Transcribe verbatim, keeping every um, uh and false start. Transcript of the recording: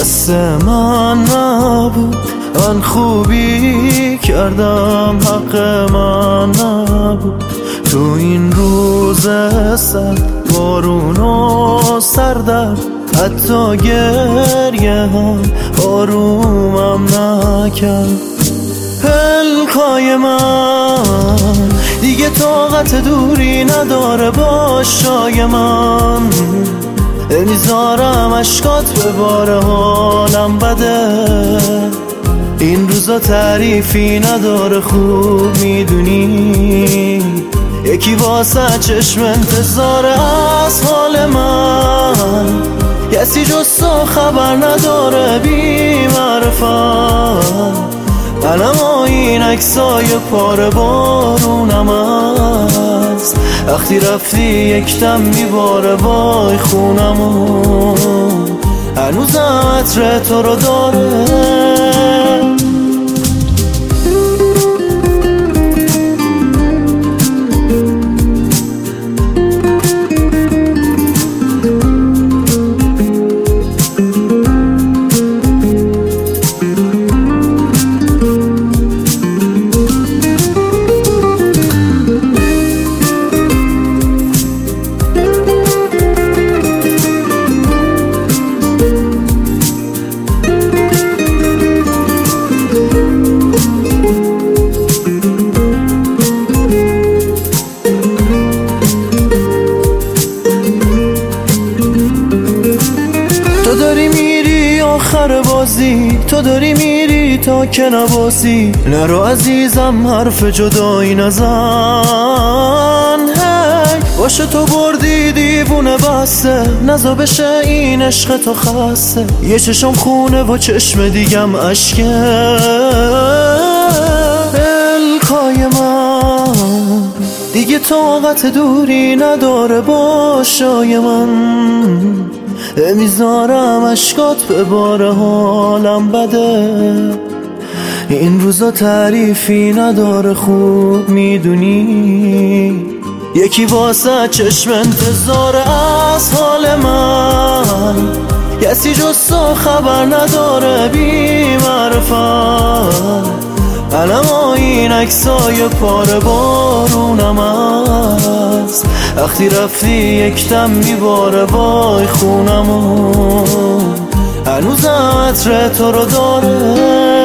دست من نبود، من خوبی کردم، حق من نبود. تو این روز سرد، بارون و سردم، حتی گریه هم آرومم نکرد. پلکای من دیگه طاقت دوری نداره با شای من، نمیذارم اشکات به باره، حالم بده. این روزا تعریفی نداره، خوب میدونی یکی واسه چشم انتظار از حال من، کسی جز تو خبر نداره بی معرفت. منم این عکسای پاره بارونم است، وقتی رفتی یکدم میباره وای خونمون، هنوزم عطر تو رو داره. تو داری میری آخر بازی، تو داری میری تا که نباسی. نرو عزیزم حرف جدایی نزن، هی باشه تو بردی دیوونه بسته، نزا بشه این عشق تو خسته. یه چشم خونه و چشم دیگم اشکه. پلکای من دیگه طاقت دوری نداره با شای من، نمیذارم اشکات به باره، حالم بده. این روزا تعریفی نداره، خوب میدونی یکی واسه چشم انتظار از حال من، کسی جز تو خبر نداره بی معرفت. منم این عکسای پاره بارونم است، وقتی رفتی یکدم میباره وای خونمون، هنوزم عطر تو رو داره.